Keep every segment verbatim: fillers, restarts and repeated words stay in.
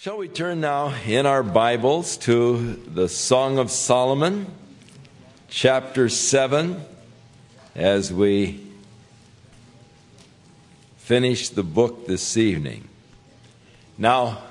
Shall we turn now in our Bibles to the Song of Solomon, chapter seven, as we finish the book this evening. Now,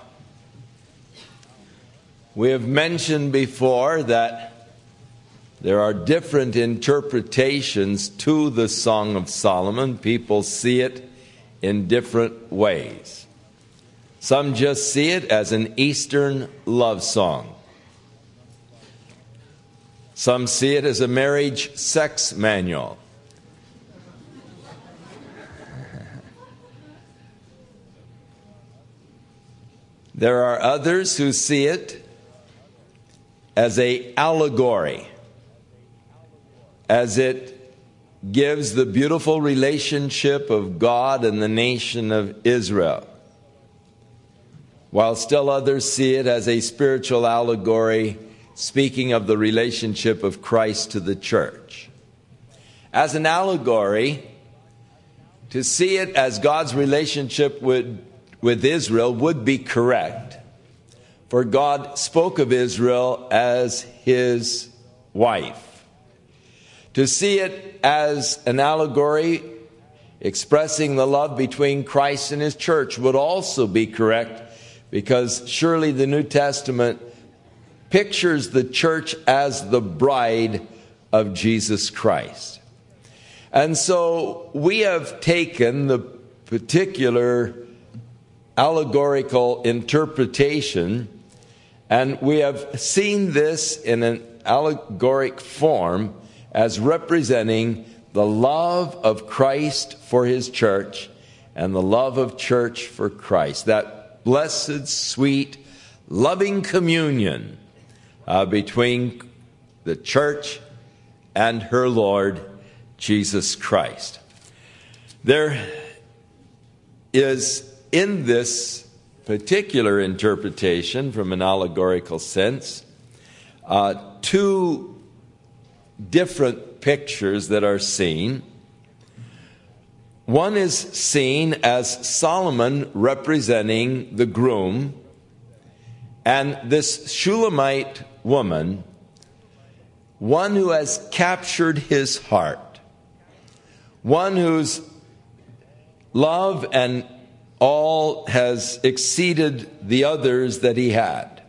we have mentioned before that there are different interpretations to the Song of Solomon. People see it in different ways. Some just see it as an Eastern love song. Some see it as a marriage sex manual. There are others who see it as an allegory, as it gives the beautiful relationship of God and the nation of Israel, while still others see it as a spiritual allegory speaking of the relationship of Christ to the church. As an allegory, to see it as God's relationship with, with Israel would be correct, for God spoke of Israel as his wife. To see it as an allegory expressing the love between Christ and his church would also be correct, because surely the New Testament pictures the church as the bride of Jesus Christ. And so we have taken the particular allegorical interpretation, and we have seen this in an allegoric form as representing the love of Christ for his church and the love of church for Christ. That blessed, sweet, loving communion uh, between the church and her Lord, Jesus Christ. There is in this particular interpretation, from an allegorical sense, uh, two different pictures that are seen. One is seen as Solomon representing the groom, and this Shulamite woman, one who has captured his heart, one whose love and all has exceeded the others that he had.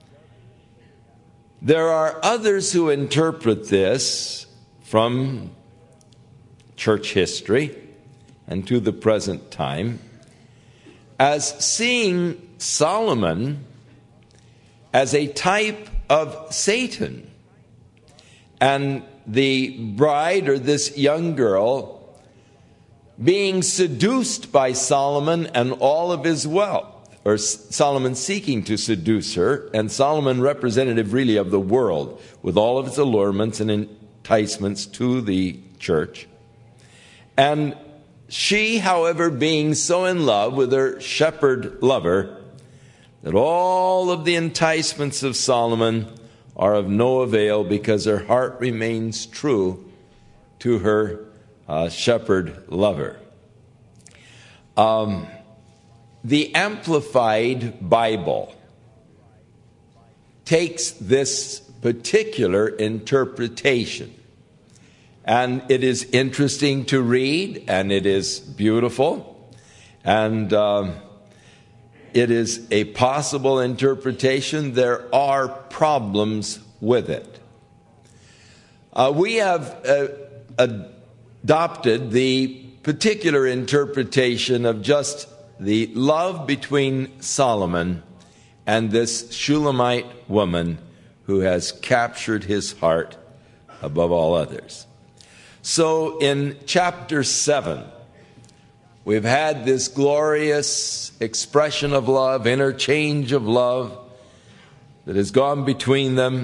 There are others who interpret this from church history and to the present time as seeing Solomon as a type of Satan, and the bride, or this young girl, being seduced by Solomon and all of his wealth, or Solomon seeking to seduce her, and Solomon representative really of the world with all of its allurements and enticements to the church. And she, however, being so in love with her shepherd lover that all of the enticements of Solomon are of no avail, because her heart remains true to her uh, shepherd lover. Um, the Amplified Bible takes this particular interpretation, and it is interesting to read, and it is beautiful, and um, it is a possible interpretation. There are problems with it. Uh, we have uh, adopted the particular interpretation of just the love between Solomon and this Shulamite woman who has captured his heart above all others. So in chapter seven, we've had this glorious expression of love, interchange of love that has gone between them.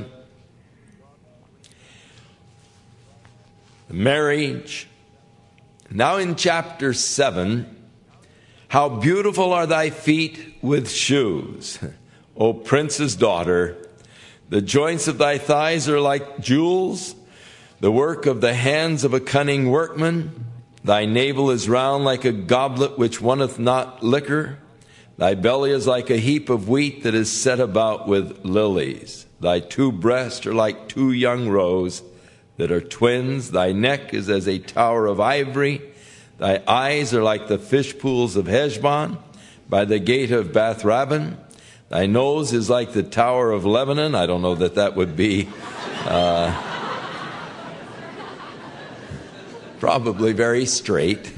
The marriage. Now in chapter seven, how beautiful are thy feet with shoes, O prince's daughter. The joints of thy thighs are like jewels, the work of the hands of a cunning workman. Thy navel is round like a goblet which wanteth not liquor. Thy belly is like a heap of wheat that is set about with lilies. Thy two breasts are like two young roes that are twins. Thy neck is as a tower of ivory. Thy eyes are like the fish pools of Heshbon by the gate of Bath-rabbim. Thy nose is like the tower of Lebanon. I don't know that that would be uh, probably very straight.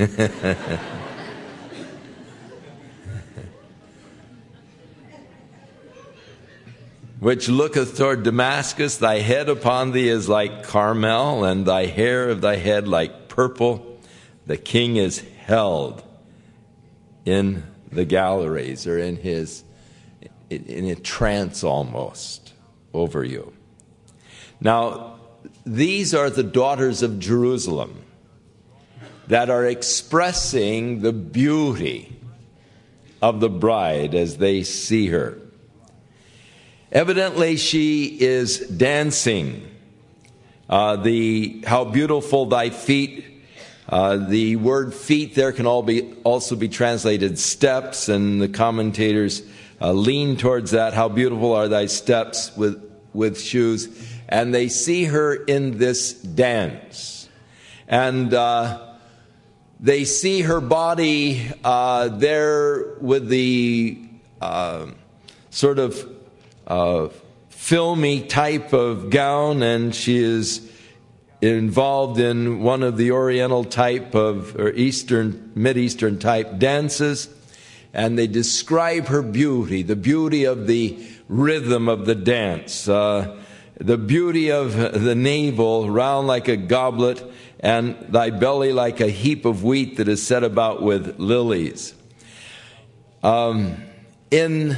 Which looketh toward Damascus. Thy head upon thee is like Carmel, and thy hair of thy head like purple. The king is held in the galleries, or in his in a trance almost over you. Now, these are the daughters of Jerusalem that are expressing the beauty of the bride as they see her. Evidently, she is dancing. Uh, the how beautiful thy feet. Uh, the word feet there can all be also be translated steps, and the commentators uh, lean towards that. How beautiful are thy steps with with shoes, and they see her in this dance, and uh, they see her body uh, there with the uh, sort of Uh, filmy type of gown, and she is involved in one of the Oriental type of, or Eastern, Mid-Eastern type dances, and they describe her beauty, the beauty of the rhythm of the dance, uh, the beauty of the navel round like a goblet, and thy belly like a heap of wheat that is set about with lilies. Um, in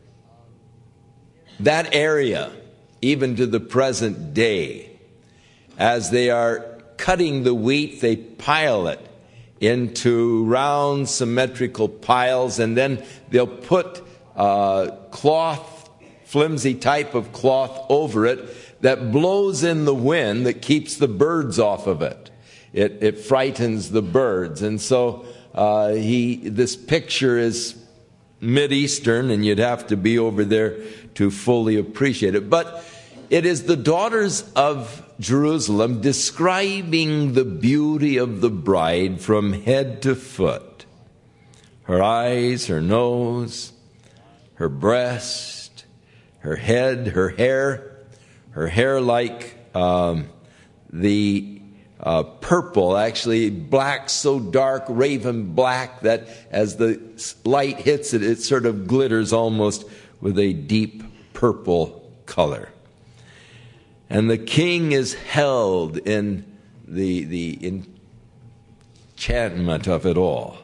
that area, even to the present day, as they are cutting the wheat, they pile it into round symmetrical piles, and then they'll put uh, cloth, flimsy type of cloth over it that blows in the wind that keeps the birds off of it. It, it frightens the birds. And so uh, he, this picture is Mid-Eastern, and you'd have to be over there to fully appreciate it. But it is the daughters of Jerusalem describing the beauty of the bride from head to foot. Her eyes, her nose, her breast, her head, her hair, her hair like um, the uh, purple, actually black, so dark, raven black, that as the light hits it, it sort of glitters almost with a deep purple color. And the king is held in the, the enchantment of it all.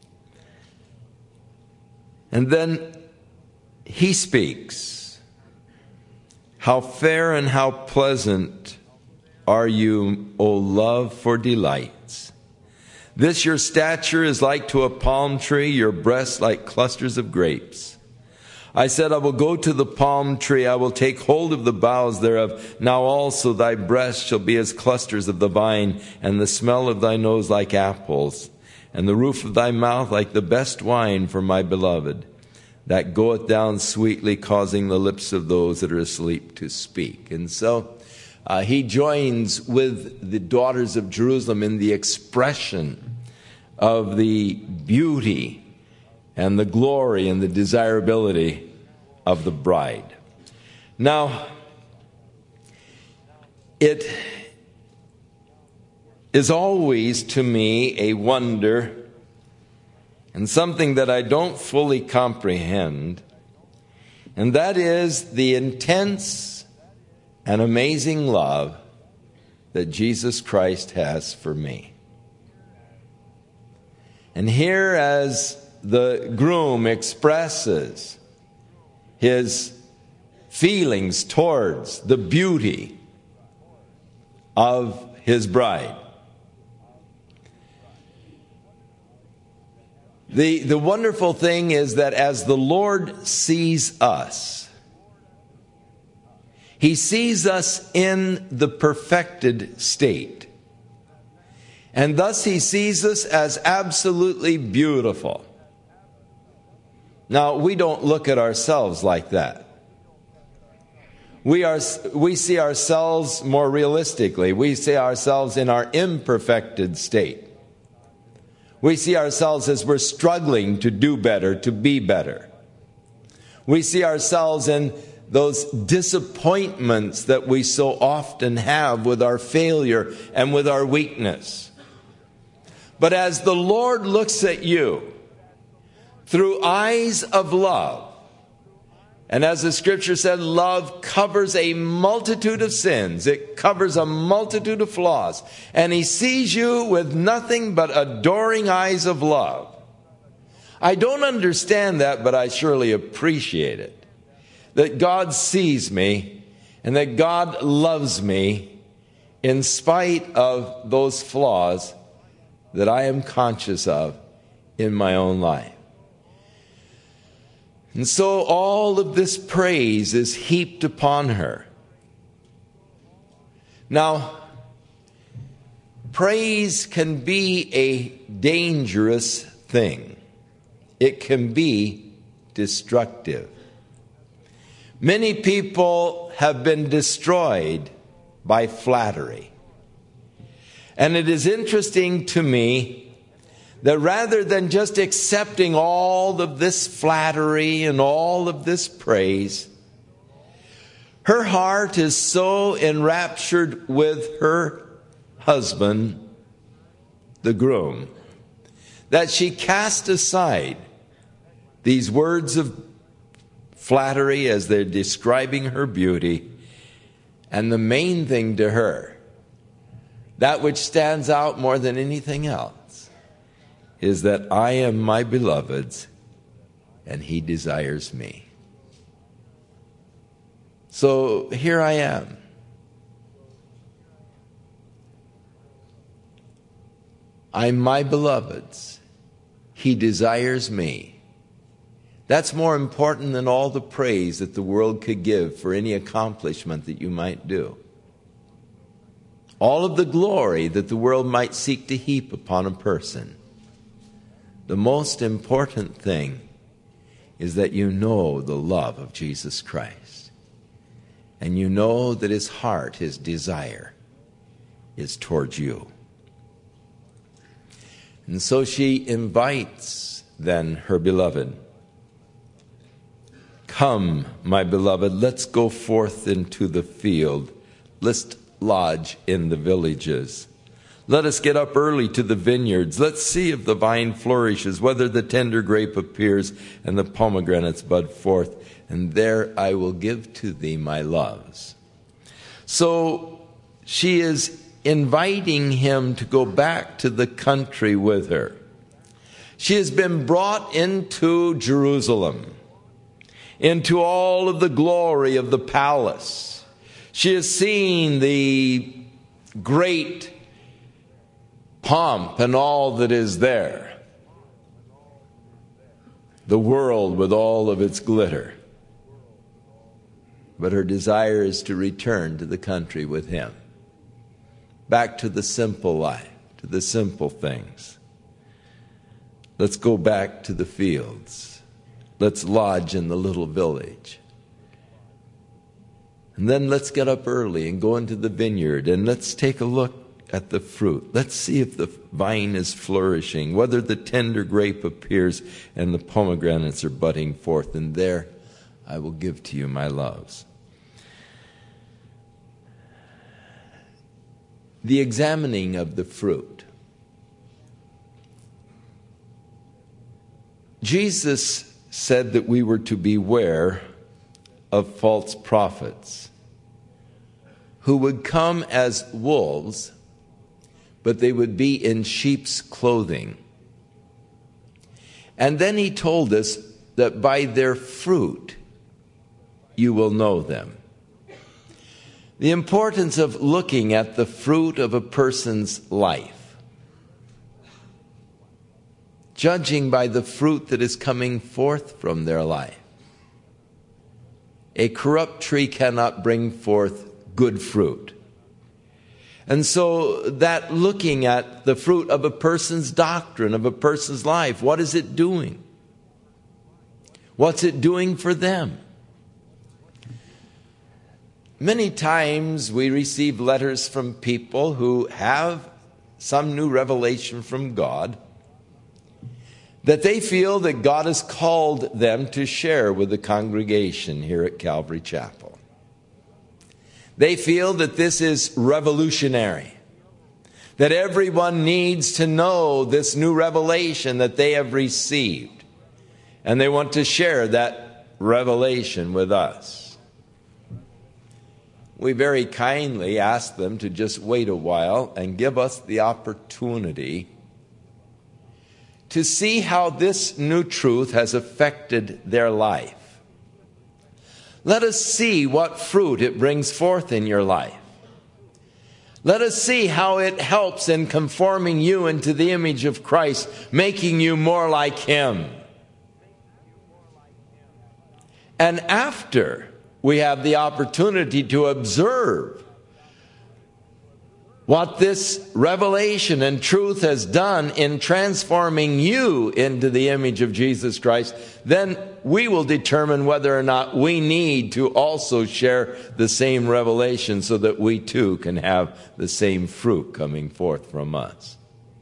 And then he speaks. How fair and how pleasant are you, O love, for delights. This your stature is like to a palm tree, your breasts like clusters of grapes. I said, I will go to the palm tree, I will take hold of the boughs thereof. Now also thy breasts shall be as clusters of the vine, and the smell of thy nose like apples, and the roof of thy mouth like the best wine for my beloved, that goeth down sweetly, causing the lips of those that are asleep to speak. And so uh, he joins with the daughters of Jerusalem in the expression of the beauty and the glory and the desirability of the bride. Now, it is always to me a wonder and something that I don't fully comprehend, and that is the intense and amazing love that Jesus Christ has for me. And here, as the groom expresses his feelings towards the beauty of his bride, The, the wonderful thing is that as the Lord sees us, He sees us in the perfected state. And thus He sees us as absolutely beautiful. Now, we don't look at ourselves like that. We are, we see ourselves more realistically. We see ourselves in our imperfected state. We see ourselves as we're struggling to do better, to be better. We see ourselves in those disappointments that we so often have with our failure and with our weakness. But as the Lord looks at you through eyes of love, and as the scripture said, love covers a multitude of sins. It covers a multitude of flaws. And He sees you with nothing but adoring eyes of love. I don't understand that, but I surely appreciate it. That God sees me and that God loves me in spite of those flaws that I am conscious of in my own life. And so all of this praise is heaped upon her. Now, praise can be a dangerous thing. It can be destructive. Many people have been destroyed by flattery. And it is interesting to me that rather than just accepting all of this flattery and all of this praise, her heart is so enraptured with her husband, the groom, that she cast aside these words of flattery as they're describing her beauty. And the main thing to her, that which stands out more than anything else, is that I am my beloved's and He desires me. So here I am. I'm my beloved's. He desires me. That's more important than all the praise that the world could give for any accomplishment that you might do. All of the glory that the world might seek to heap upon a person. The most important thing is that you know the love of Jesus Christ. And you know that His heart, His desire, is towards you. And so she invites then her beloved. Come, my beloved, let's go forth into the field. Let's lodge in the villages. Let us get up early to the vineyards. Let's see if the vine flourishes, whether the tender grape appears and the pomegranates bud forth. And there I will give to thee my loves. So she is inviting him to go back to the country with her. She has been brought into Jerusalem, into all of the glory of the palace. She has seen the great pomp and all that is there. The world with all of its glitter. But her desire is to return to the country with him. Back to the simple life, to the simple things. Let's go back to the fields. Let's lodge in the little village. And then let's get up early and go into the vineyard and let's take a look at the fruit. Let's see if the vine is flourishing, whether the tender grape appears and the pomegranates are budding forth. And there I will give to you my loves. The examining of the fruit. Jesus said that we were to beware of false prophets who would come as wolves, but they would be in sheep's clothing. And then he told us that by their fruit you will know them. The importance of looking at the fruit of a person's life. Judging by the fruit that is coming forth from their life. A corrupt tree cannot bring forth good fruit. And so that looking at the fruit of a person's doctrine, of a person's life, what is it doing? What's it doing for them? Many times we receive letters from people who have some new revelation from God that they feel that God has called them to share with the congregation here at Calvary Chapel. They feel that this is revolutionary, that everyone needs to know this new revelation that they have received, and they want to share that revelation with us. We very kindly ask them to just wait a while and give us the opportunity to see how this new truth has affected their life. Let us see what fruit it brings forth in your life. Let us see how it helps in conforming you into the image of Christ, making you more like Him. And after we have the opportunity to observe what this revelation and truth has done in transforming you into the image of Jesus Christ, then we will determine whether or not we need to also share the same revelation so that we too can have the same fruit coming forth from us.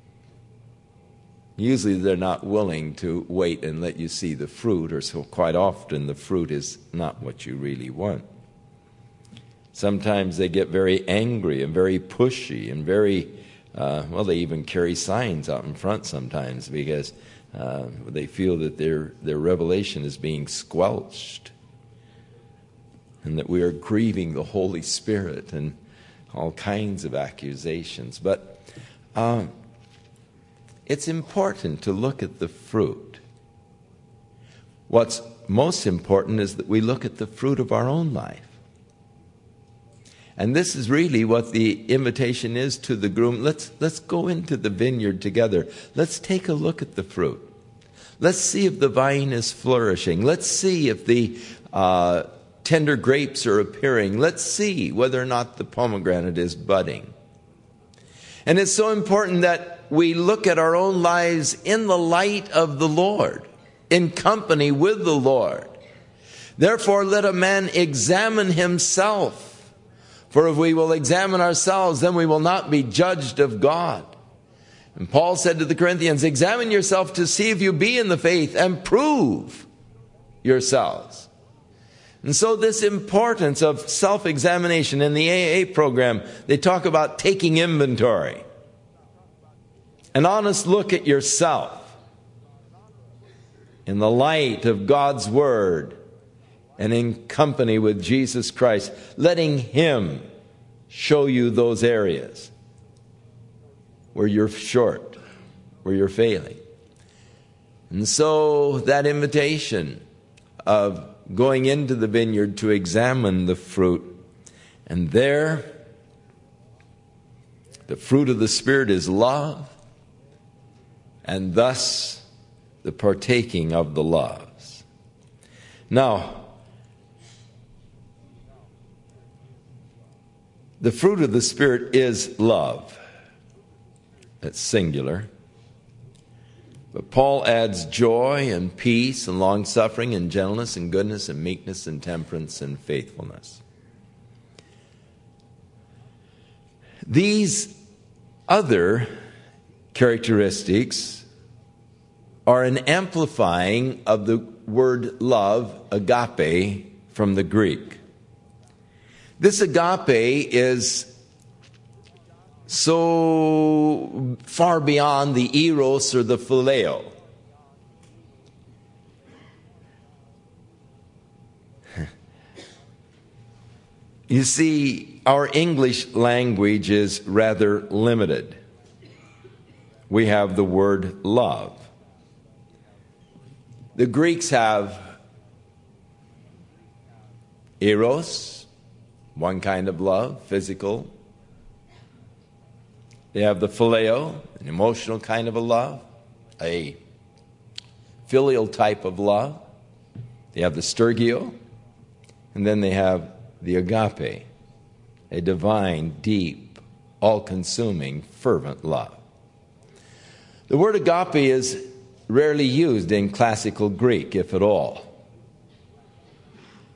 Usually they're not willing to wait and let you see the fruit, or so quite often the fruit is not what you really want. Sometimes they get very angry and very pushy and very, uh, well, they even carry signs out in front sometimes because uh, they feel that their, their revelation is being squelched and that we are grieving the Holy Spirit and all kinds of accusations. But uh, it's important to look at the fruit. What's most important is that we look at the fruit of our own life. And this is really what the invitation is to the groom. Let's, let's go into the vineyard together. Let's take a look at the fruit. Let's see if the vine is flourishing. Let's see if the uh, tender grapes are appearing. Let's see whether or not the pomegranate is budding. And it's so important that we look at our own lives in the light of the Lord, in company with the Lord. Therefore, let a man examine himself. For if we will examine ourselves, then we will not be judged of God. And Paul said to the Corinthians, examine yourself to see if you be in the faith, and prove yourselves. And so this importance of self-examination in the A A program, they talk about taking inventory. An honest look at yourself in the light of God's Word and in company with Jesus Christ, letting Him show you those areas where you're short, where you're failing. And so that invitation of going into the vineyard to examine the fruit, and there the fruit of the Spirit is love, and thus the partaking of the loves. Now, the fruit of the Spirit is love. That's singular. But Paul adds joy and peace and long-suffering and gentleness and goodness and meekness and temperance and faithfulness. These other characteristics are an amplifying of the word love, agape, from the Greek. This agape is so far beyond the eros or the phileo. You see, our English language is rather limited. We have the word love. The Greeks have eros, one kind of love, physical. They have the phileo, an emotional kind of a love, a filial type of love. They have the stergio, and then they have the agape, a divine, deep, all-consuming, fervent love. The word agape is rarely used in classical Greek, if at all.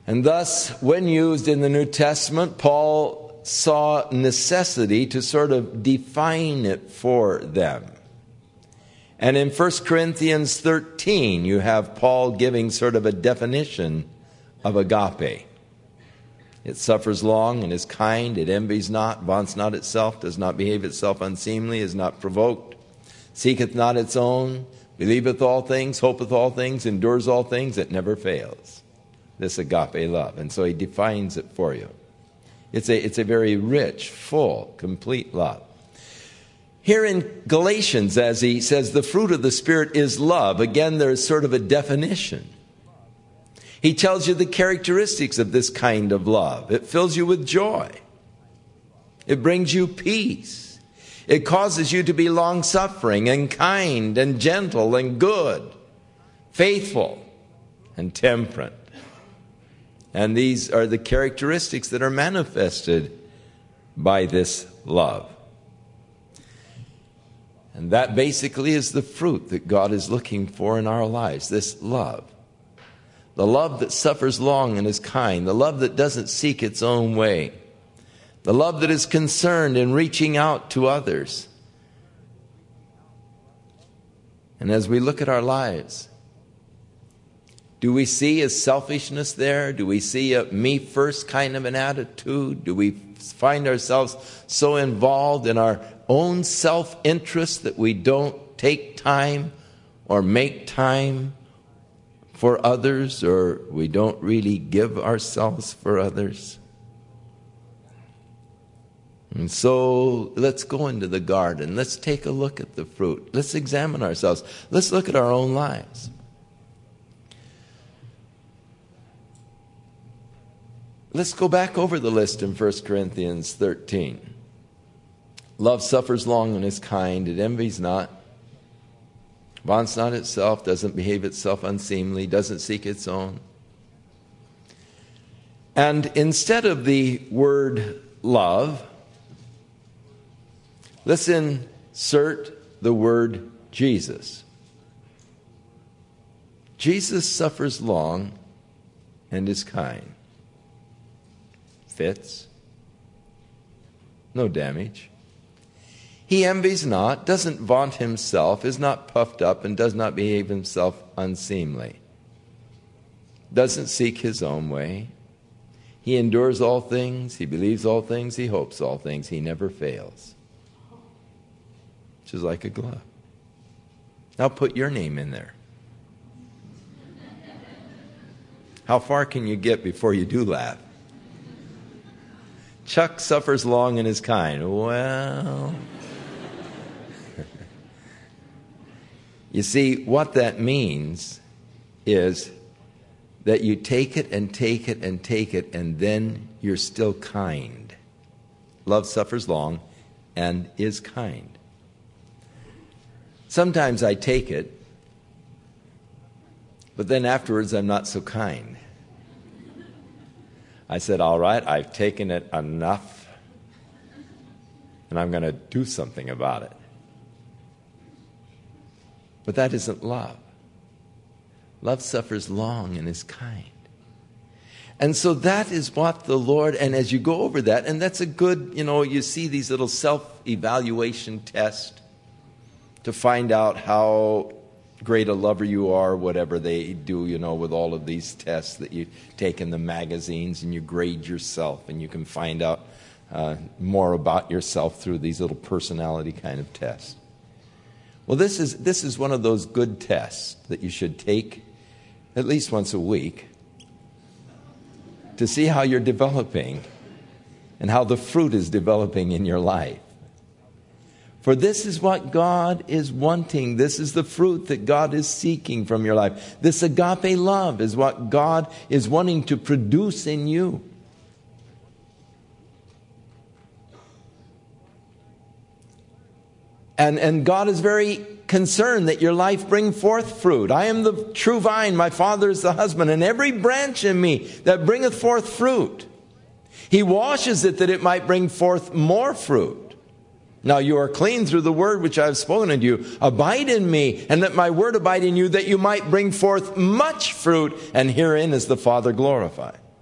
And thus, when used in the New Testament, Paul saw necessity to sort of define it for them. And in First Corinthians thirteen, you have Paul giving sort of a definition of agape. It suffers long and is kind, it envies not, vaunts not itself, does not behave itself unseemly, is not provoked, seeketh not its own, believeth all things, hopeth all things, endures all things, it never fails. This agape love. And so he defines it for you. It's a, it's a very rich, full, complete love. Here in Galatians, as he says, the fruit of the Spirit is love. Again, there's sort of a definition. He tells you the characteristics of this kind of love. It fills you with joy. It brings you peace. It causes you to be long-suffering and kind and gentle and good, faithful and temperate. And these are the characteristics that are manifested by this love. And that basically is the fruit that God is looking for in our lives, this love. The love that suffers long and is kind. The love that doesn't seek its own way. The love that is concerned in reaching out to others. And as we look at our lives, do we see a selfishness there? Do we see a me first kind of an attitude? Do we find ourselves so involved in our own self-interest that we don't take time or make time for others, or we don't really give ourselves for others? And so let's go into the garden. Let's take a look at the fruit. Let's examine ourselves. Let's look at our own lives. Let's go back over the list in First Corinthians thirteen. Love suffers long and is kind. It envies not. Vaunts not itself, doesn't behave itself unseemly, doesn't seek its own. And instead of the word love, let's insert the word Jesus. Jesus suffers long and is kind. Fits. No damage. He envies not, doesn't vaunt himself, is not puffed up, and does not behave himself unseemly. Doesn't seek his own way. He endures all things, he believes all things, he hopes all things, he never fails. Which is like a glove. Now put your name in there. How far can you get before you do laugh? Chuck suffers long and is kind. Well... You see, what that means is that you take it and take it and take it, and then you're still kind. Love suffers long and is kind. Sometimes I take it, but then afterwards I'm not so kind. I said, all right, I've taken it enough, and I'm going to do something about it. But that isn't love. Love suffers long and is kind. And so that is what the Lord, and as you go over that, and that's a good, you know, you see these little self-evaluation tests to find out how great a lover you are, whatever they do, you know, with all of these tests that you take in the magazines, and you grade yourself, and you can find out uh, more about yourself through these little personality kind of tests. Well, this is this is one of those good tests that you should take at least once a week to see how you're developing and how the fruit is developing in your life. For this is what God is wanting. This is the fruit that God is seeking from your life. This agape love is what God is wanting to produce in you. And, and God is very concerned that your life bring forth fruit. I am the true vine, my Father is the husband, and every branch in me that bringeth forth fruit, He washes it that it might bring forth more fruit. Now you are clean through the word which I have spoken unto you. Abide in me, and let my word abide in you, that you might bring forth much fruit, and herein is the Father glorified.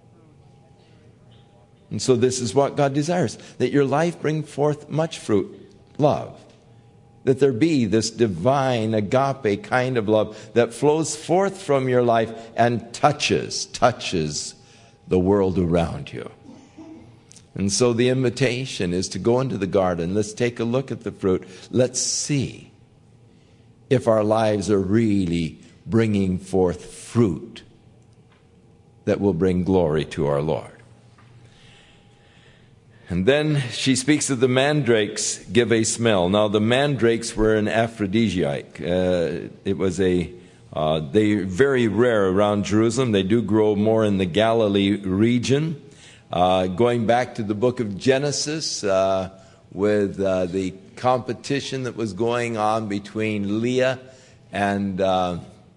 And so this is what God desires, that your life bring forth much fruit, love. That there be this divine agape kind of love that flows forth from your life and touches, touches the world around you. And so the invitation is to go into the garden. Let's take a look at the fruit. Let's see if our lives are really bringing forth fruit that will bring glory to our Lord. And then she speaks of the mandrakes give a smell. Now the mandrakes were an aphrodisiac. Uh, it was a, uh, they're very rare around Jerusalem. They do grow more in the Galilee region. Uh, going back to the book of Genesis uh, with uh, the competition that was going on between Leah and, uh,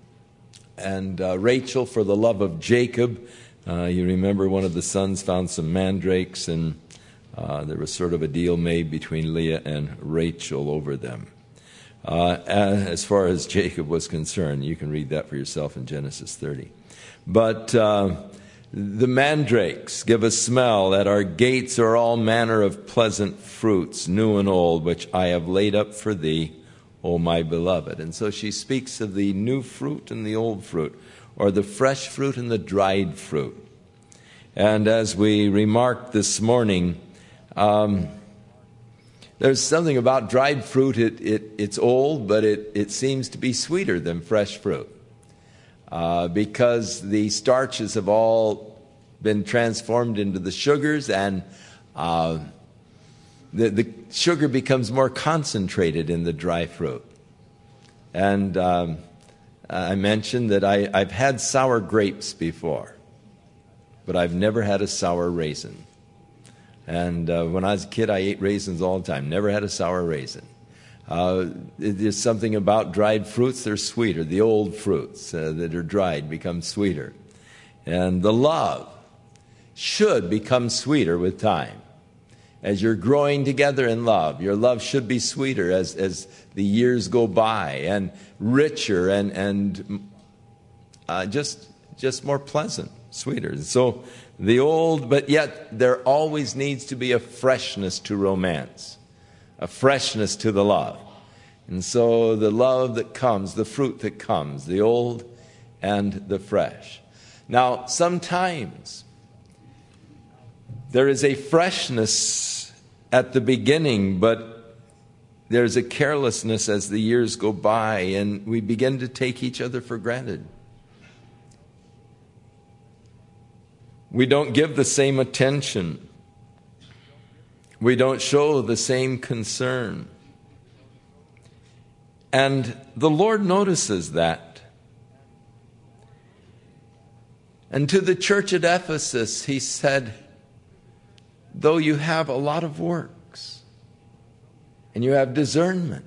and uh, Rachel for the love of Jacob. Uh, you remember one of the sons found some mandrakes, and Uh, there was sort of a deal made between Leah and Rachel over them. Uh, as far as Jacob was concerned, you can read that for yourself in Genesis thirty. But uh, the mandrakes give a smell. At our gates are all manner of pleasant fruits, new and old, which I have laid up for thee, O my beloved. And so she speaks of the new fruit and the old fruit, or the fresh fruit and the dried fruit. And as we remarked this morning, Um, there's something about dried fruit. It, it, it's old, but it, it seems to be sweeter than fresh fruit uh, because the starches have all been transformed into the sugars, and uh, the, the sugar becomes more concentrated in the dry fruit. And um, I mentioned that I, I've had sour grapes before, but I've never had a sour raisin. And uh, when I was a kid, I ate raisins all the time. Never had a sour raisin. Uh, there's something about dried fruits. They're sweeter. The old fruits uh, that are dried become sweeter. And the love should become sweeter with time. As you're growing together in love, your love should be sweeter as, as the years go by, and richer and, and uh, just, just more pleasant, sweeter. So the old, but yet there always needs to be a freshness to romance, a freshness to the love. And so the love that comes, the fruit that comes, the old and the fresh. Now, sometimes there is a freshness at the beginning, but there's a carelessness as the years go by, and we begin to take each other for granted. We don't give the same attention. We don't show the same concern. And the Lord notices that. And to the church at Ephesus, he said, though you have a lot of works, and you have discernment,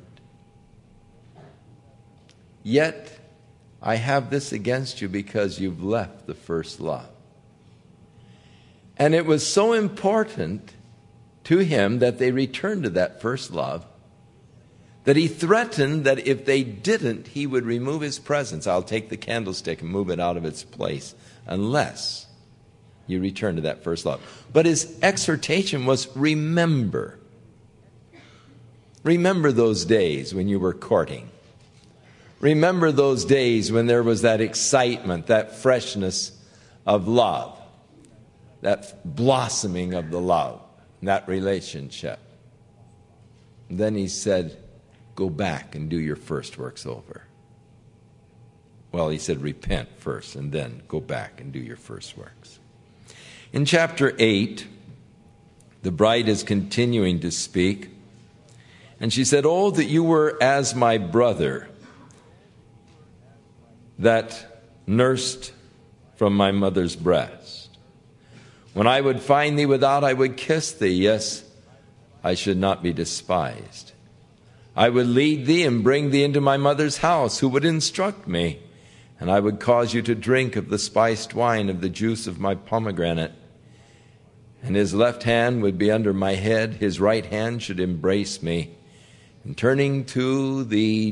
yet I have this against you because you've left the first love. And it was so important to him that they returned to that first love that he threatened that if they didn't, he would remove his presence. I'll take the candlestick and move it out of its place unless you return to that first love. But his exhortation was, remember. Remember those days when you were courting. Remember those days when there was that excitement, that freshness of love. That blossoming of the love, that relationship. And then he said, go back and do your first works over. Well, he said, repent first and then go back and do your first works. In chapter eight, the bride is continuing to speak. And she said, oh, that you were as my brother that nursed from my mother's breast. When I would find thee without, I would kiss thee. Yes, I should not be despised. I would lead thee and bring thee into my mother's house, who would instruct me. And I would cause you to drink of the spiced wine of the juice of my pomegranate. And his left hand would be under my head. His right hand should embrace me. And turning to the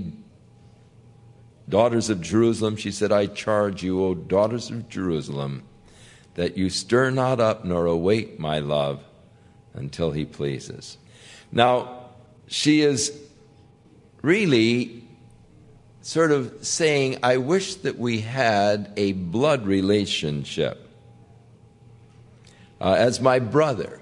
daughters of Jerusalem, she said, I charge you, O daughters of Jerusalem, that you stir not up nor awake my love until he pleases. Now, she is really sort of saying, I wish that we had a blood relationship. Uh, as my brother.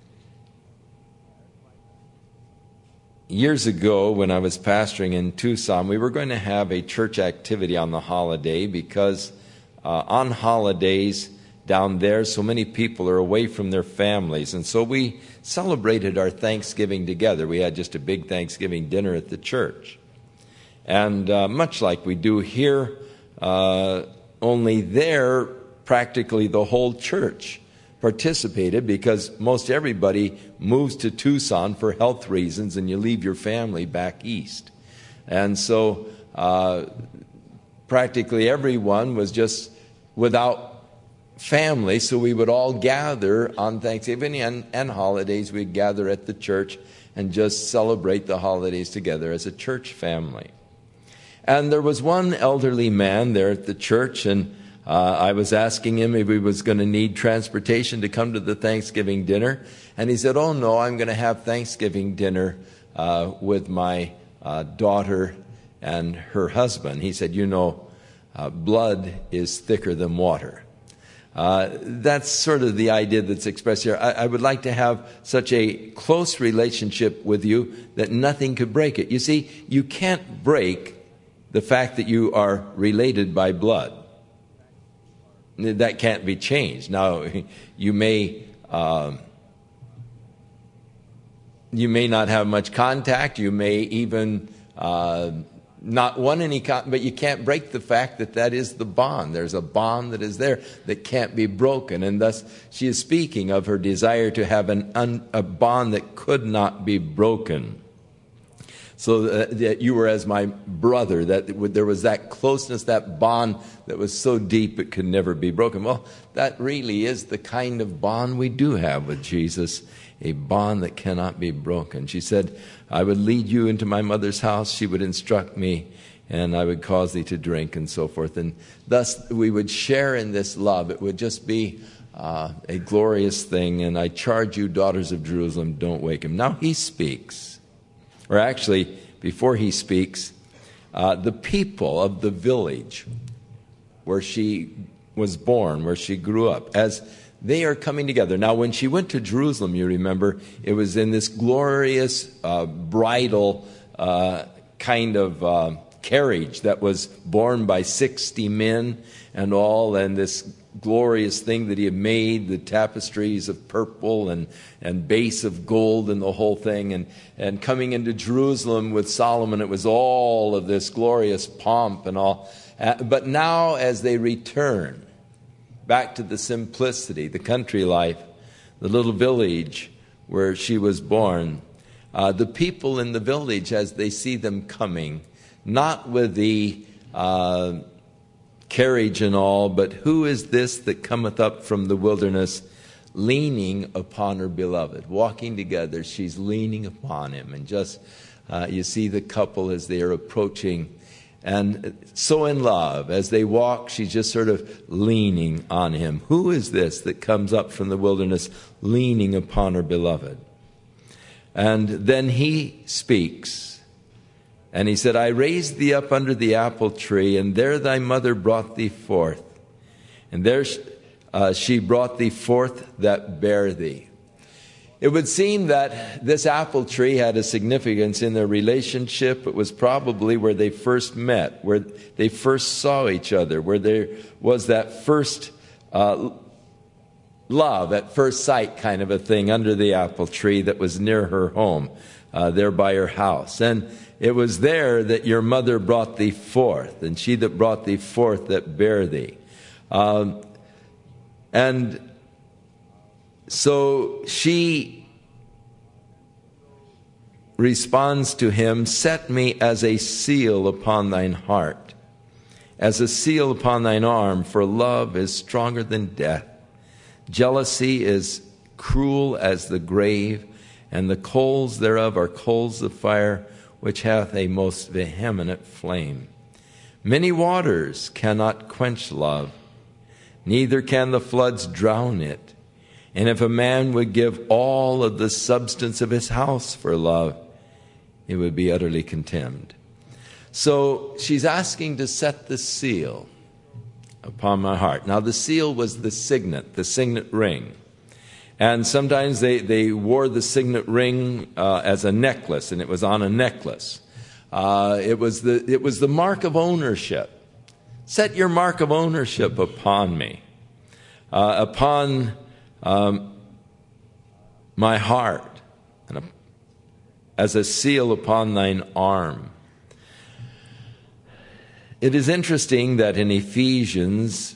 Years ago, when I was pastoring in Tucson, we were going to have a church activity on the holiday because uh, on holidays down there, so many people are away from their families. And so we celebrated our Thanksgiving together. We had just a big Thanksgiving dinner at the church. And uh, much like we do here, uh, only there, practically the whole church participated, because most everybody moves to Tucson for health reasons and you leave your family back east. And so uh, practically everyone was just without family, so we would all gather on Thanksgiving and, and holidays. We'd gather at the church and just celebrate the holidays together as a church family. And there was one elderly man there at the church, and Uh, I was asking him if he was going to need transportation to come to the Thanksgiving dinner. And he said, oh, no, I'm going to have Thanksgiving dinner uh, with my uh, daughter and her husband. He said, you know, uh, blood is thicker than water. Uh, that's sort of the idea that's expressed here. I, I would like to have such a close relationship with you that nothing could break it. You see, you can't break the fact that you are related by blood. That can't be changed. Now, you may uh, you may not have much contact. You may even uh, not want any contact, but you can't break the fact that that is the bond. There's a bond that is there that can't be broken, and thus she is speaking of her desire to have an un, a bond that could not be broken. So that you were as my brother, that there was that closeness, that bond that was so deep it could never be broken. Well, that really is the kind of bond we do have with Jesus, a bond that cannot be broken. She said, I would lead you into my mother's house, she would instruct me, and I would cause thee to drink, and so forth. And thus we would share in this love. It would just be uh, a glorious thing. And I charge you, daughters of Jerusalem, don't wake him. Now he speaks. Or actually, before he speaks, uh, the people of the village where she was born, where she grew up, as they are coming together. Now, when she went to Jerusalem, you remember, it was in this glorious uh, bridal uh, kind of uh, carriage that was borne by sixty men and all, and this glorious thing that he had made, the tapestries of purple and, and base of gold and the whole thing. And, and coming into Jerusalem with Solomon, it was all of this glorious pomp and all. Uh, but now as they return back to the simplicity, the country life, the little village where she was born, uh, the people in the village, as they see them coming, not with the uh, carriage and all, but who is this that cometh up from the wilderness, leaning upon her beloved? Walking together, she's leaning upon him. And just, uh, you see the couple as they are approaching, and so in love. As they walk, she's just sort of leaning on him. Who is this that comes up from the wilderness, leaning upon her beloved? And then he speaks. And he said, I raised thee up under the apple tree, and there thy mother brought thee forth. And there uh, she brought thee forth that bare thee. It would seem that this apple tree had a significance in their relationship. It was probably where they first met, where they first saw each other, where there was that first uh, love at first sight kind of a thing under the apple tree that was near her home, uh, there by her house. And it was there that your mother brought thee forth, and she that brought thee forth that bare thee. Um, and so she responds to him, set me as a seal upon thine heart, as a seal upon thine arm, for love is stronger than death. Jealousy is cruel as the grave, and the coals thereof are coals of fire, which hath a most vehement flame. Many waters cannot quench love, neither can the floods drown it. And if a man would give all of the substance of his house for love, it would be utterly contemned. So she's asking to set the seal upon my heart. Now the seal was the signet, the signet ring. And sometimes they, they wore the signet ring uh, as a necklace, and it was on a necklace. Uh, it was the it was the mark of ownership. Set your mark of ownership upon me, uh, upon um, my heart, and a, as a seal upon thine arm. It is interesting that in Ephesians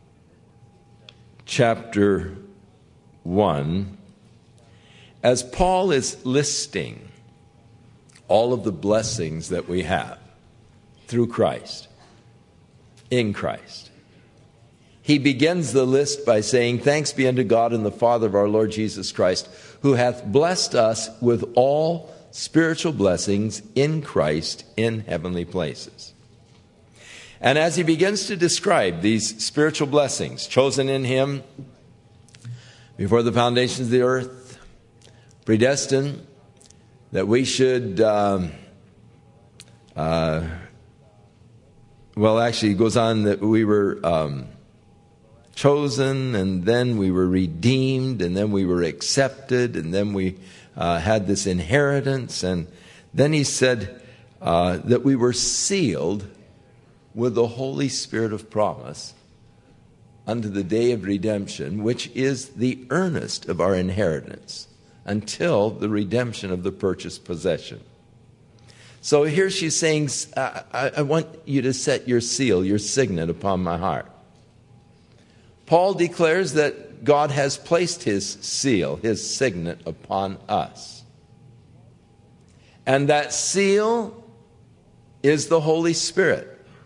chapter one, as Paul is listing all of the blessings that we have through Christ, in Christ, he begins the list by saying, "Thanks be unto God and the Father of our Lord Jesus Christ, who hath blessed us with all spiritual blessings in Christ in heavenly places." And as he begins to describe these spiritual blessings, chosen in him before the foundations of the earth, predestined that we should, um, uh, well, actually, it goes on that we were um, chosen, and then we were redeemed, and then we were accepted, and then we uh, had this inheritance. And then he said uh, that we were sealed with the Holy Spirit of promise unto the day of redemption, which is the earnest of our inheritance until the redemption of the purchased possession. So here she's saying, I, I want you to set your seal, your signet upon my heart. Paul declares that God has placed his seal, his signet upon us. And that seal is the Holy Spirit.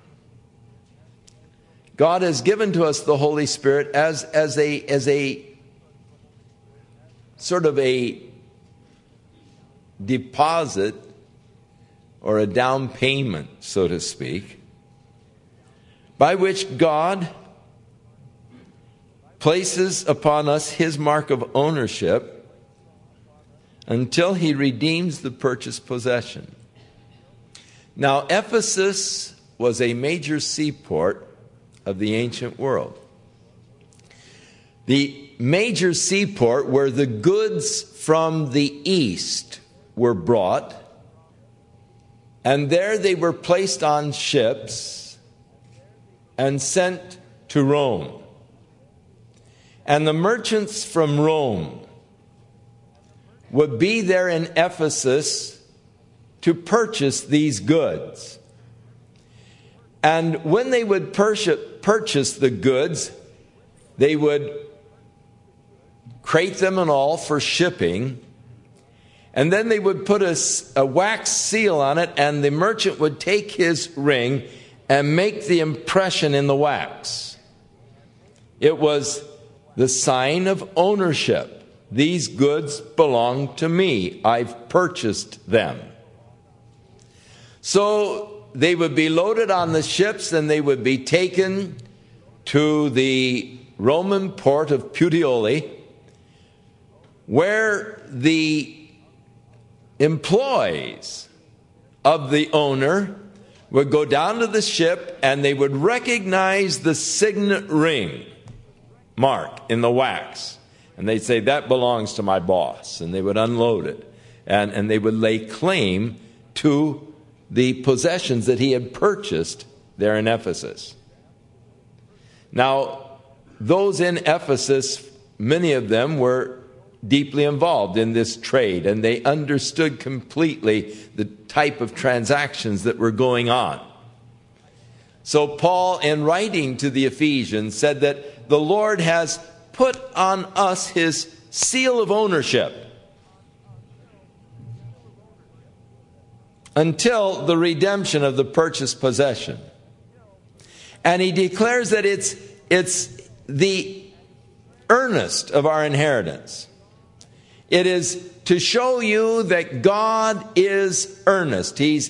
God has given to us the Holy Spirit as, as, a, as a sort of a deposit or a down payment, so to speak, by which God places upon us his mark of ownership until he redeems the purchased possession. Now, Ephesus was a major seaport of the ancient world. The major seaport where the goods from the east were brought, and there they were placed on ships and sent to Rome. And the merchants from Rome would be there in Ephesus to purchase these goods. And when they would purchase the goods, they would crate them and all for shipping. And then they would put a, a wax seal on it, and the merchant would take his ring and make the impression in the wax. It was the sign of ownership. These goods belong to me. I've purchased them. So they would be loaded on the ships, and they would be taken to the Roman port of Puteoli, where the employees of the owner would go down to the ship, and they would recognize the signet ring mark in the wax. And they'd say, that belongs to my boss. And they would unload it. And, and they would lay claim to the possessions that he had purchased there in Ephesus. Now, those in Ephesus, many of them were deeply involved in this trade, and they understood completely the type of transactions that were going on. So Paul, in writing to the Ephesians, said that the Lord has put on us his seal of ownership until the redemption of the purchased possession. And he declares that it's, it's the earnest of our inheritance. It is to show you that God is earnest. He's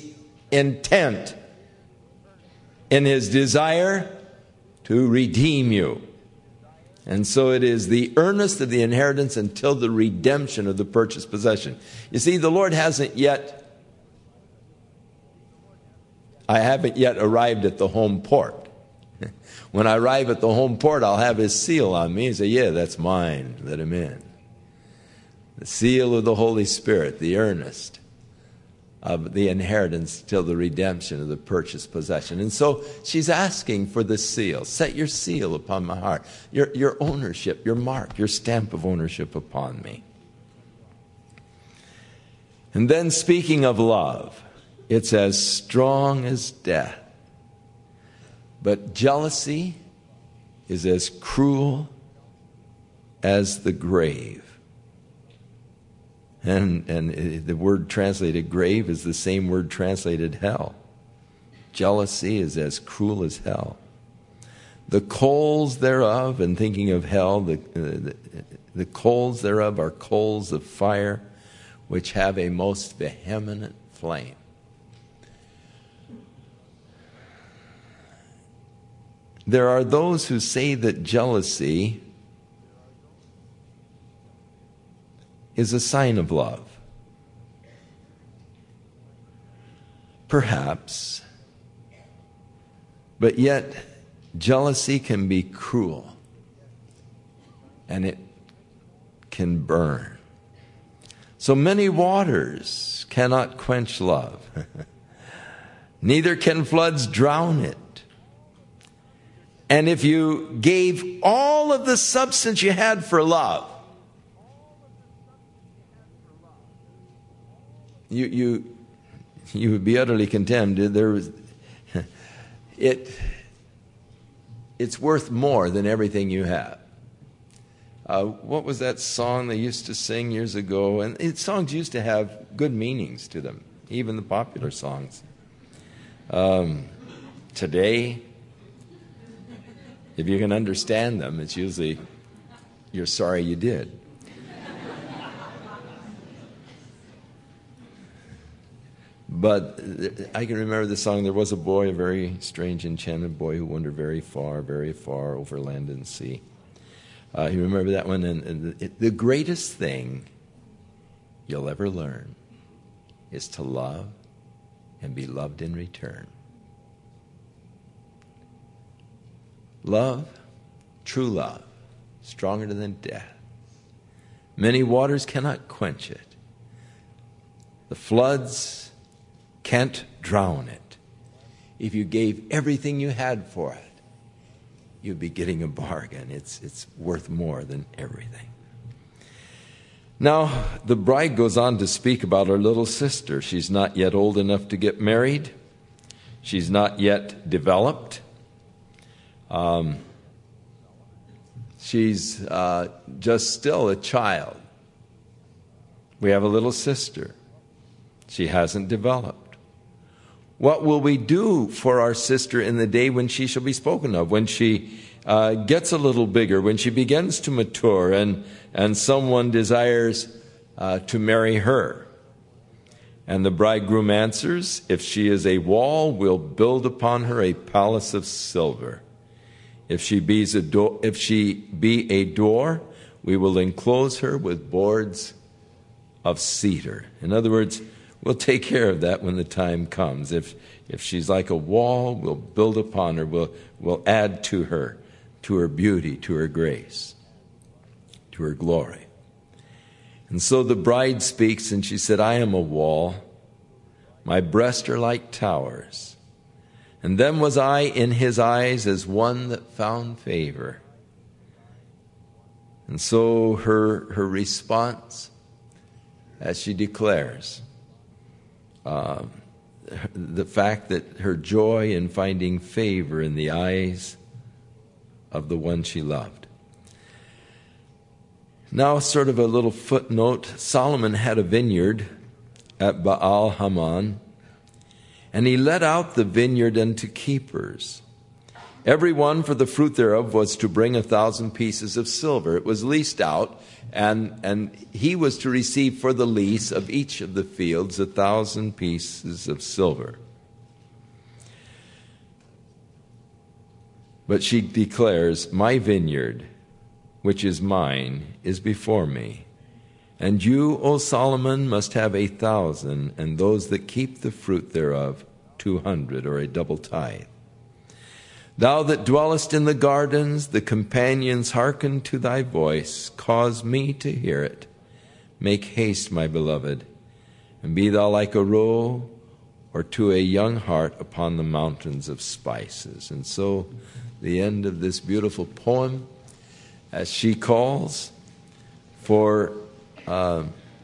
intent in his desire to redeem you. And so it is the earnest of the inheritance until the redemption of the purchased possession. You see, the Lord hasn't yet, I haven't yet arrived at the home port. When I arrive at the home port, I'll have his seal on me and say, yeah, that's mine. Let him in. The seal of the Holy Spirit, the earnest of the inheritance till the redemption of the purchased possession. And so she's asking for the seal. Set your seal upon my heart. Your, your ownership, your mark, your stamp of ownership upon me. And then speaking of love, it's as strong as death. But jealousy is as cruel as the grave. And, and the word translated grave is the same word translated hell. Jealousy is as cruel as hell. The coals thereof, and thinking of hell, the, the, the coals thereof are coals of fire, which have a most vehement flame. There are those who say that jealousy is a sign of love. Perhaps. But yet, jealousy can be cruel. And it can burn. So many waters cannot quench love. Neither can floods drown it. And if you gave all of the substance you had for love, You you you would be utterly condemned. There was it. It's worth more than everything you have. Uh, what was that song they used to sing years ago? And it, songs used to have good meanings to them, even the popular songs. Um, today, if you can understand them, it's usually you're sorry you did. But I can remember the song, there was a boy, a very strange, enchanted boy who wandered very far, very far over land and sea. Uh, you remember that one? And, and the, the greatest thing you'll ever learn is to love and be loved in return. Love, true love, stronger than death. Many waters cannot quench it. The floods can't drown it. If you gave everything you had for it, you'd be getting a bargain. It's, it's worth more than everything. Now, the bride goes on to speak about her little sister. She's not yet old enough to get married. She's not yet developed. Um, she's uh, just still a child. We have a little sister. She hasn't developed. What will we do for our sister in the day when she shall be spoken of, when she uh, gets a little bigger, when she begins to mature and, and someone desires uh, to marry her? And the bridegroom answers, if she is a wall, we'll build upon her a palace of silver. If she be a door, if she be a door, we will enclose her with boards of cedar. In other words, we'll take care of that when the time comes. If if she's like a wall, we'll build upon her. We'll, we'll add to her, to her beauty, to her grace, to her glory. And so the bride speaks, and she said, I am a wall. My breasts are like towers. And then was I in his eyes as one that found favor. And so her, her response, as she declares, Uh, the fact that her joy in finding favor in the eyes of the one she loved. Now, sort of a little footnote, Solomon had a vineyard at Baal Hamon, and he let out the vineyard unto keepers. Every one for the fruit thereof was to bring a thousand pieces of silver. It was leased out, and, and he was to receive for the lease of each of the fields a thousand pieces of silver. But she declares, my vineyard which is mine, is before me. And you, O Solomon, must have a thousand, and those that keep the fruit thereof two hundred, or a double tithe. Thou that dwellest in the gardens, the companions hearken to thy voice. Cause me to hear it. Make haste, my beloved, and be thou like a roe, or to a young hart upon the mountains of spices. And so the end of this beautiful poem, as she calls for uh,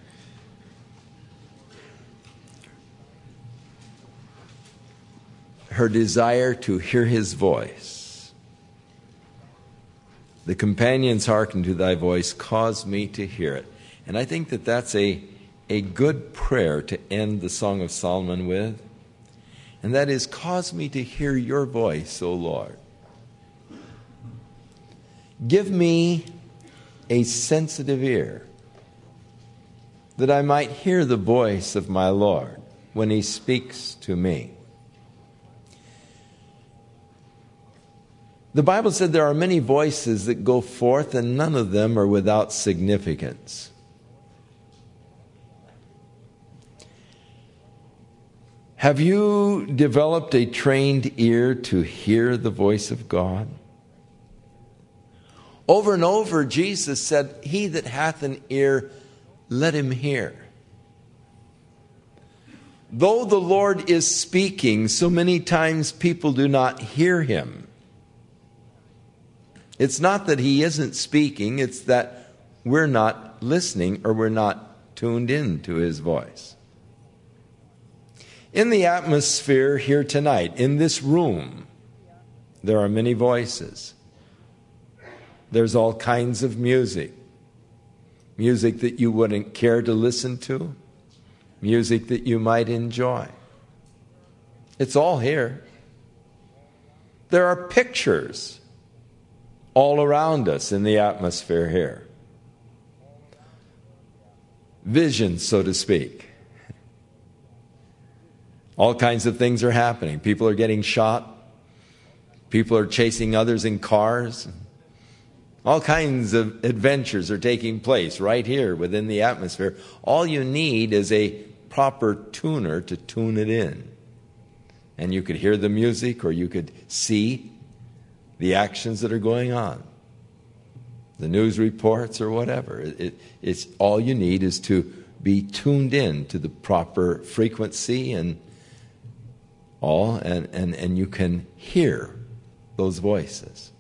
her desire to hear his voice. The companions hearken to thy voice, cause me to hear it. And I think that that's a, a good prayer to end the Song of Solomon with. And that is, cause me to hear your voice, O Lord. Give me a sensitive ear, that I might hear the voice of my Lord when he speaks to me. The Bible said there are many voices that go forth, and none of them are without significance. Have you developed a trained ear to hear the voice of God? Over and over, Jesus said, he that hath an ear, let him hear. Though the Lord is speaking, so many times people do not hear him. It's not that he isn't speaking, it's that we're not listening, or we're not tuned in to his voice. In the atmosphere here tonight, in this room, there are many voices. There's all kinds of music. Music that you wouldn't care to listen to. Music that you might enjoy. It's all here. There are pictures all around us in the atmosphere here. Visions, so to speak. All kinds of things are happening. People are getting shot. People are chasing others in cars. All kinds of adventures are taking place right here within the atmosphere. All you need is a proper tuner to tune it in. And you could hear the music, or you could see the actions that are going on. The news reports or whatever. It, it, it's all you need is to be tuned in to the proper frequency and all, and, and, and you can hear those voices.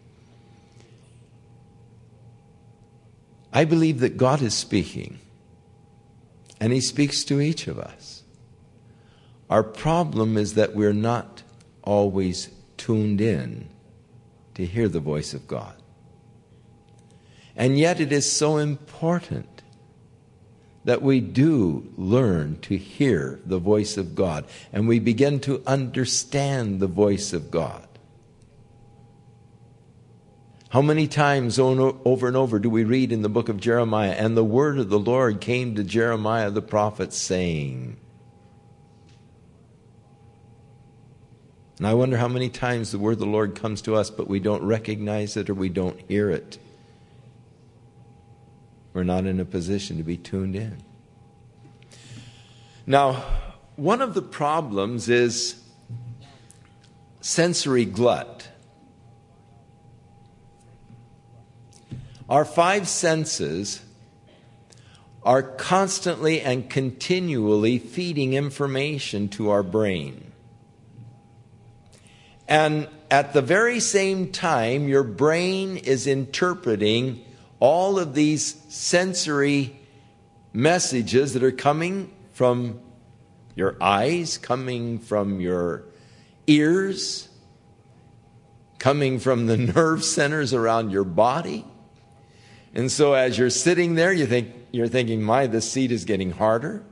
I believe that God is speaking, and he speaks to each of us. Our problem is that we're not always tuned in to hear the voice of God. And yet it is so important that we do learn to hear the voice of God, and we begin to understand the voice of God. How many times over and over do we read in the book of Jeremiah, and the word of the Lord came to Jeremiah the prophet saying. And I wonder how many times the word of the Lord comes to us, but we don't recognize it or we don't hear it. We're not in a position to be tuned in. Now, one of the problems is sensory glut. Our five senses are constantly and continually feeding information to our brain. And at the very same time, your brain is interpreting all of these sensory messages that are coming from your eyes, coming from your ears, coming from the nerve centers around your body. And so as you're sitting there, you think, you're thinking, my, this seat is getting harder.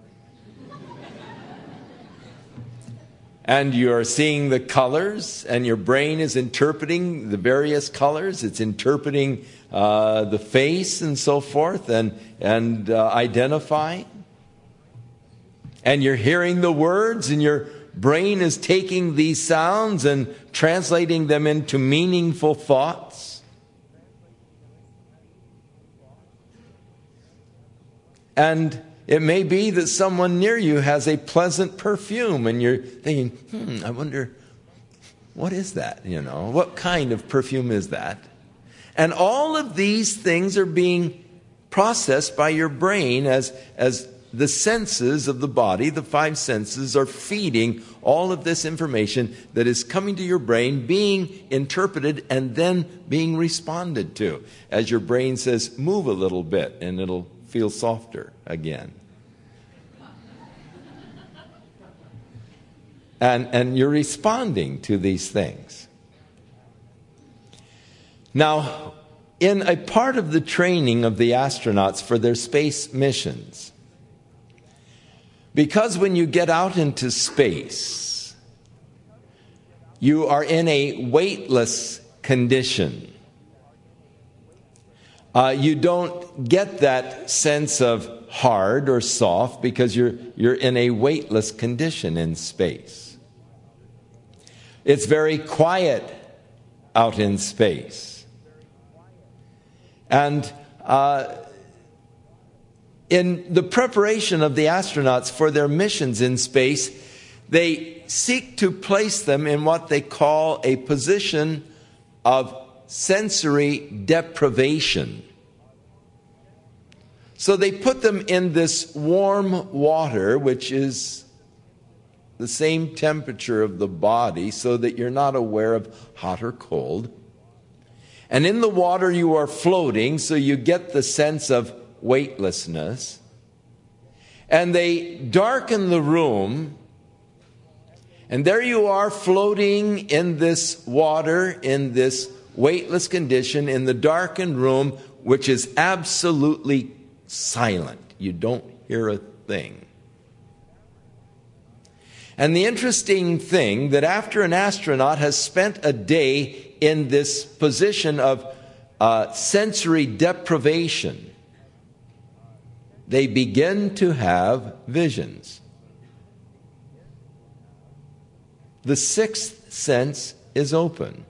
And you're seeing the colors, and your brain is interpreting the various colors. It's interpreting uh, the face and so forth, and, and uh, identifying. And you're hearing the words, and your brain is taking these sounds and translating them into meaningful thoughts. And it may be that someone near you has a pleasant perfume, and you're thinking, hmm, I wonder, what is that? You know, what kind of perfume is that? And all of these things are being processed by your brain as, as the senses of the body, the five senses, are feeding all of this information that is coming to your brain, being interpreted, and then being responded to. As your brain says, move a little bit, and it'll feel softer again. And, and you're responding to these things. Now, in a part of the training of the astronauts for their space missions, because when you get out into space, you are in a weightless condition. Uh, you don't get that sense of hard or soft because you're, you're in a weightless condition in space. It's very quiet out in space. And uh, in the preparation of the astronauts for their missions in space, they seek to place them in what they call a position of sensory deprivation. So they put them in this warm water, which is the same temperature of the body, so that you're not aware of hot or cold. And in the water you are floating, so you get the sense of weightlessness. And they darken the room, and there you are floating in this water, in this weightless condition, in the darkened room, which is absolutely silent. You don't hear a thing. And the interesting thing that after an astronaut has spent a day in this position of uh, sensory deprivation, they begin to have visions. The sixth sense is open.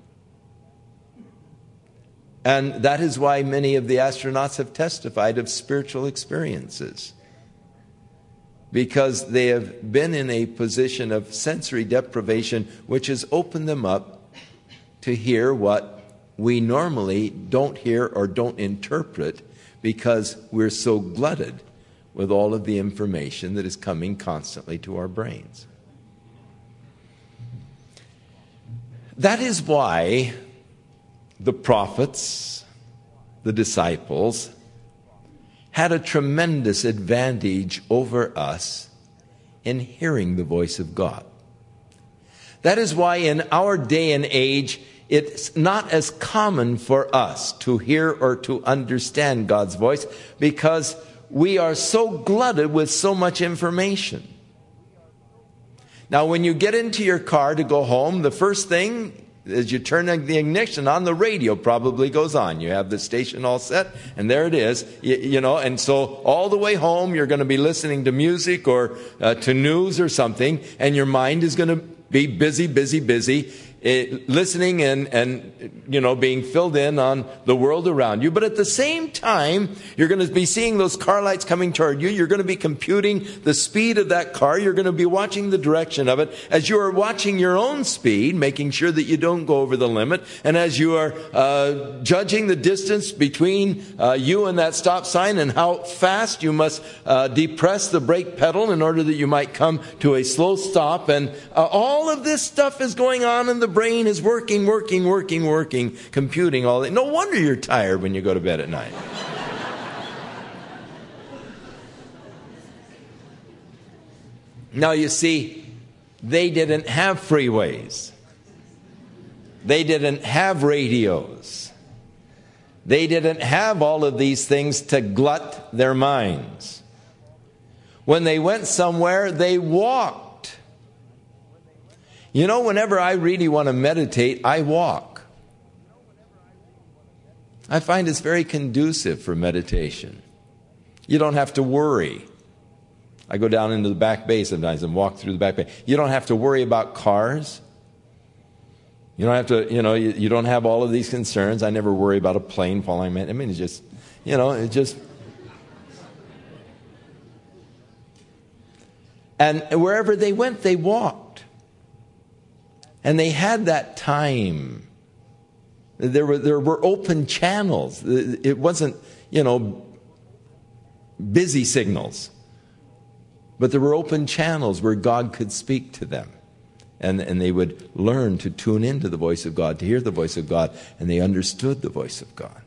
And that is why many of the astronauts have testified of spiritual experiences. Because they have been in a position of sensory deprivation, which has opened them up to hear what we normally don't hear or don't interpret, because we're so glutted with all of the information that is coming constantly to our brains. That is why the prophets, the disciples, had a tremendous advantage over us in hearing the voice of God. That is why in our day and age, it's not as common for us to hear or to understand God's voice, because we are so glutted with so much information. Now, when you get into your car to go home, the first thing as you turn the ignition on, the radio probably goes on. You have the station all set, and there it is. You, you know, and so all the way home, you're going to be listening to music or uh, to news or something, and your mind is going to be busy, busy, busy, uh, listening and, and, you know, being filled in on the world around you. But at the same time, you're going to be seeing those car lights coming toward you. You're going to be computing the speed of that car. You're going to be watching the direction of it as you are watching your own speed, making sure that you don't go over the limit. And as you are uh, judging the distance between uh, you and that stop sign, and how fast you must uh, depress the brake pedal in order that you might come to a slow stop. And uh, all of this stuff is going on, and the brain is working, working, working, working, computing all that. No wonder you're tired when you go to bed at night. Now, you see, they didn't have freeways. They didn't have radios. They didn't have all of these things to glut their minds. When they went somewhere, they walked. You know, whenever I really want to meditate, I walk. I find it's very conducive for meditation. You don't have to worry. I go down into the back bay sometimes and walk through the back bay. You don't have to worry about cars. You don't have to, you know, you, you don't have all of these concerns. I never worry about a plane falling. I mean, it's just, you know, it just... And wherever they went, they walked. And they had that time. There were, there were open channels. It wasn't, you know, busy signals. But there were open channels where God could speak to them. And, and they would learn to tune into the voice of God, to hear the voice of God, and they understood the voice of God.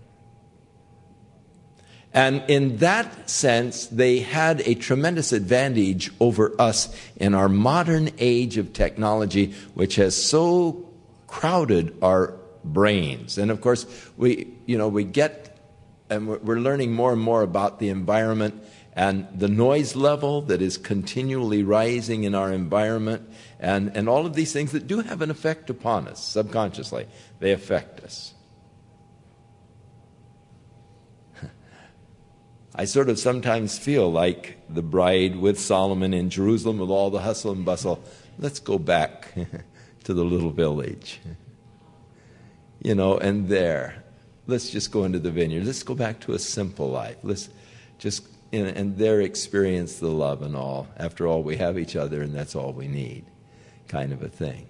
And in that sense, they had a tremendous advantage over us in our modern age of technology, which has so crowded our brains. And of course, we, you know, we get, and we're learning more and more about the environment and the noise level that is continually rising in our environment, and, and all of these things that do have an effect upon us subconsciously. They affect us. I sort of sometimes feel like the bride with Solomon in Jerusalem with all the hustle and bustle. Let's go back to the little village. You know, and there, let's just go into the vineyard. Let's go back to a simple life. Let's just, and, and there experience the love and all. After all, we have each other and that's all we need, kind of a thing.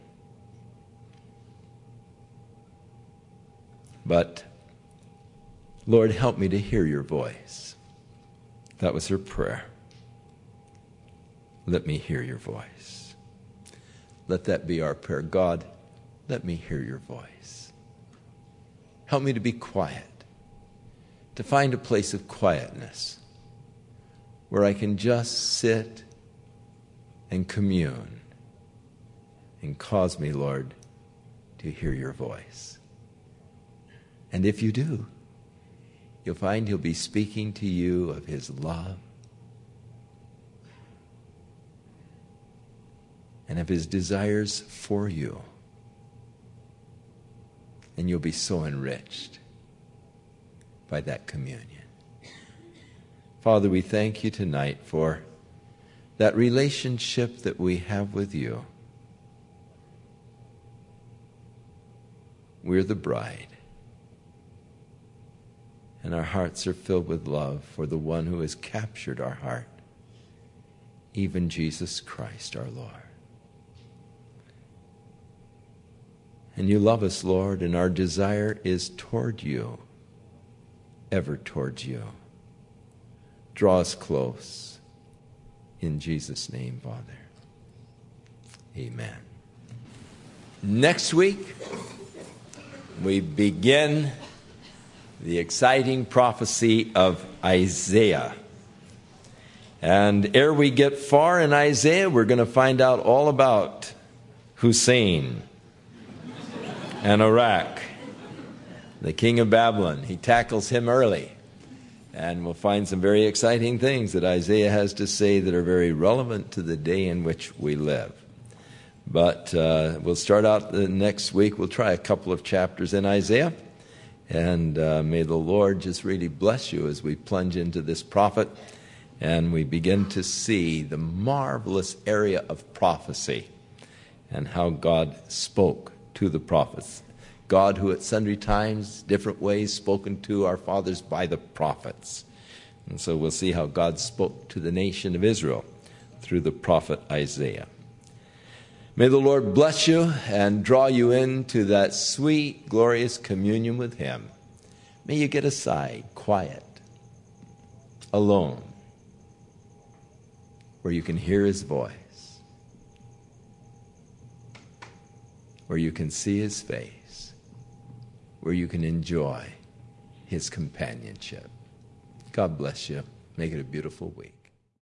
But, Lord, help me to hear your voice. That was her prayer. Let me hear your voice. Let that be our prayer. God, let me hear your voice. Help me to be quiet, to find a place of quietness where I can just sit and commune, and cause me, Lord, to hear your voice. And if you do, you'll find he'll be speaking to you of his love and of his desires for you. And you'll be so enriched by that communion. Father, we thank you tonight for that relationship that we have with you. We're the bride. And our hearts are filled with love for the one who has captured our heart, even Jesus Christ our Lord. And you love us, Lord, and our desire is toward you, ever towards you. Draw us close. In Jesus' name, Father. Amen. Next week, we begin the exciting prophecy of Isaiah. And ere we get far in Isaiah, we're going to find out all about Hussein and Iraq, the king of Babylon. He tackles him early. And we'll find some very exciting things that Isaiah has to say that are very relevant to the day in which we live. But uh, we'll start out the next week. We'll try a couple of chapters in Isaiah. And uh, may the Lord just really bless you as we plunge into this prophet and we begin to see the marvelous area of prophecy and how God spoke to the prophets. God who at sundry times, different ways, spoken to our fathers by the prophets. And so we'll see how God spoke to the nation of Israel through the prophet Isaiah. May the Lord bless you and draw you into that sweet, glorious communion with him. May you get aside, quiet, alone, where you can hear his voice, where you can see his face, where you can enjoy his companionship. God bless you. Make it a beautiful week.